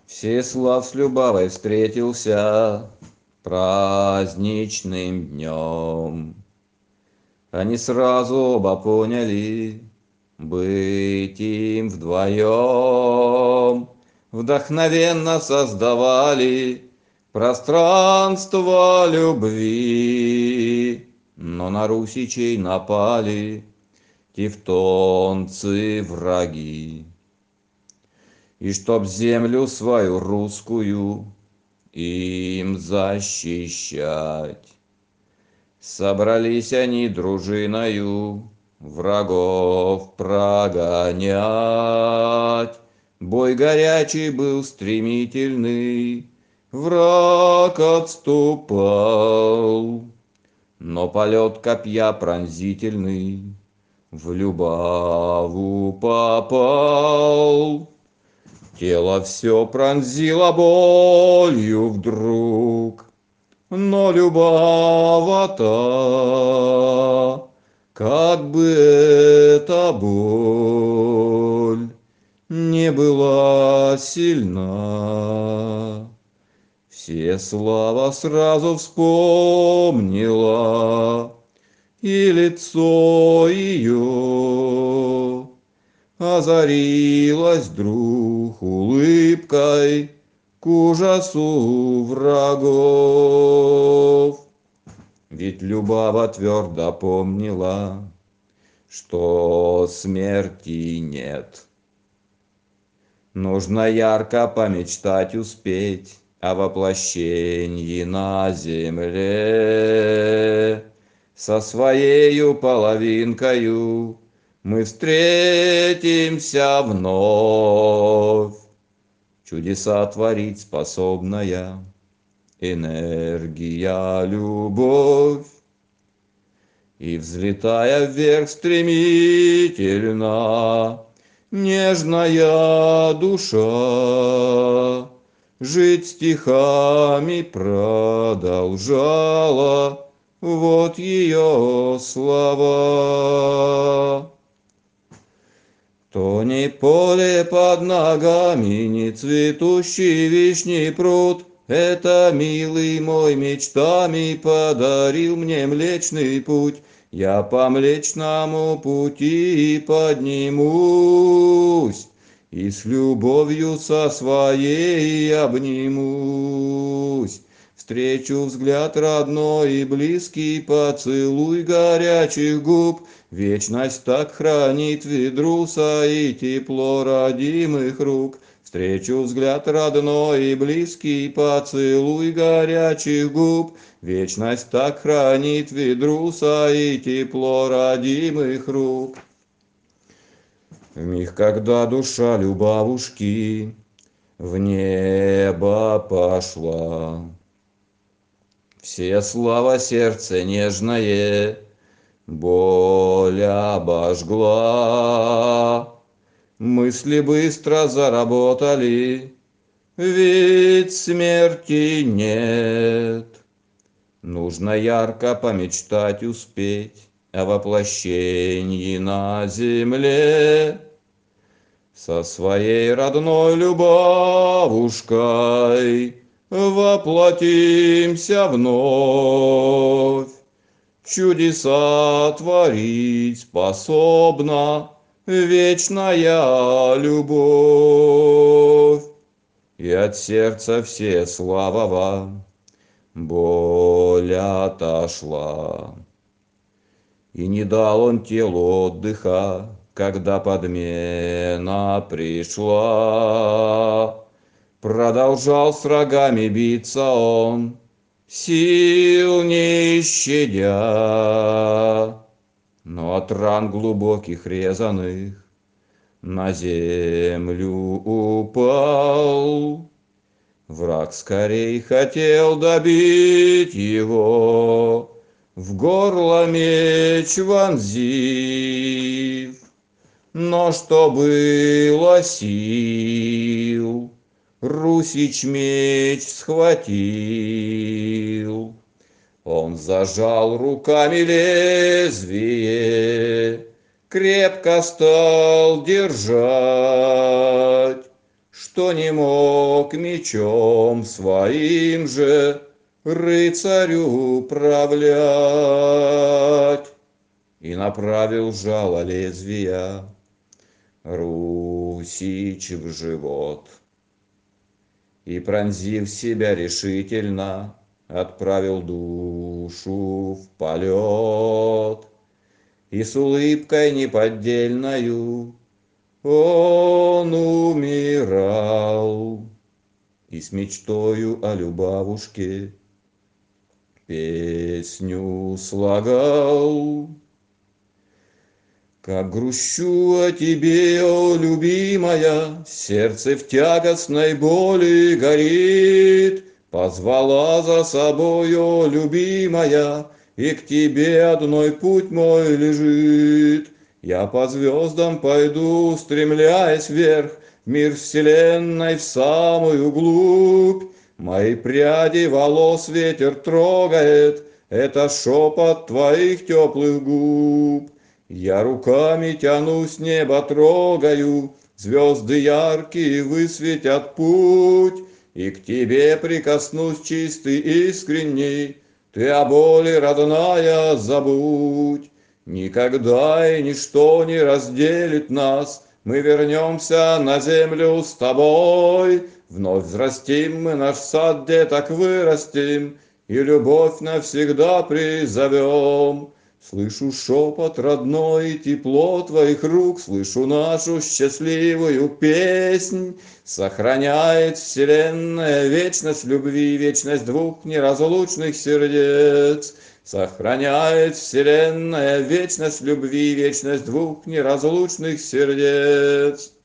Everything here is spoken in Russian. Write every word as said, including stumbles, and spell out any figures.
Всеслав с Любавой встретился праздничным днем. Они сразу оба поняли, быть им вдвоем. Вдохновенно создавали пространство любви, но на русичей напали тевтонцы враги. И чтоб землю свою русскую им защищать, собрались они дружиною врагов прогонять. Бой горячий был стремительный, враг отступал, но полет копья пронзительный в Любаву попал. Тело все пронзило болью вдруг, но Любава-то, как бы эта боль не была сильна, Всеслава сразу вспомнила и лицо ее озарилась вдруг улыбкой к ужасу врагов. Ведь Любава твердо помнила, что смерти нет. Нужно ярко помечтать успеть о воплощении на земле. Со своею половинкою мы встретимся вновь. Чудеса творить способная энергия, любовь. И взлетая вверх стремительно, нежная душа жить стихами продолжала. Вот ее слова. То не поле под ногами, не цветущий вишний пруд, это, милый мой, мечтами подарил мне Млечный Путь. Я по Млечному пути поднимусь и с любовью со своей обнимусь. Встречу взгляд родной и близкий, поцелуй горячих губ. Вечность так хранит ведруса и тепло родимых рук. Встречу взгляд родной и близкий, поцелуй горячих губ. Вечность так хранит ведруса и тепло родимых рук. В миг, когда душа Любавушки в небо пошла, Всеслава сердце нежное боль обожгла. Мысли быстро заработали, ведь смерти нет. Нужно ярко помечтать успеть о воплощении на земле. Со своей родной Любавушкой воплотимся вновь. Чудеса творить способна вечная любовь. И от сердца Всеславова боль отошла. И не дал он телу отдыха, когда подмена пришла. Продолжал с врагами биться он, сил не щадя, но от ран глубоких резаных на землю упал. Враг скорей хотел добить его, в горло меч вонзив, но что было сил, Русич меч схватил. Он зажал руками лезвие, крепко стал держать, что не мог мечом своим же рыцарю управлять. И направил жало лезвия Русич в живот. И, пронзив себя решительно, отправил душу в полет. И с улыбкой неподдельною он умирал. И с мечтою о любавушке песню слагал. Как грущу о тебе, о любимая, сердце в тягостной боли горит. Позвала за собой, о любимая, и к тебе одной путь мой лежит. Я по звездам пойду, устремляясь вверх, в мир вселенной в самую глубь. Мои пряди волос ветер трогает, это шепот твоих теплых губ. Я руками тянусь, небо трогаю, звезды яркие высветят путь. И к тебе прикоснусь чистый, искренний, ты о боли, родная, забудь. Никогда и ничто не разделит нас, мы вернемся на землю с тобой. Вновь взрастим мы наш сад, где так вырастим, и любовь навсегда призовем. Слышу шепот родной, тепло твоих рук, слышу нашу счастливую песнь. Сохраняет вселенная вечность любви, вечность двух неразлучных сердец. Сохраняет вселенная вечность любви, вечность двух неразлучных сердец.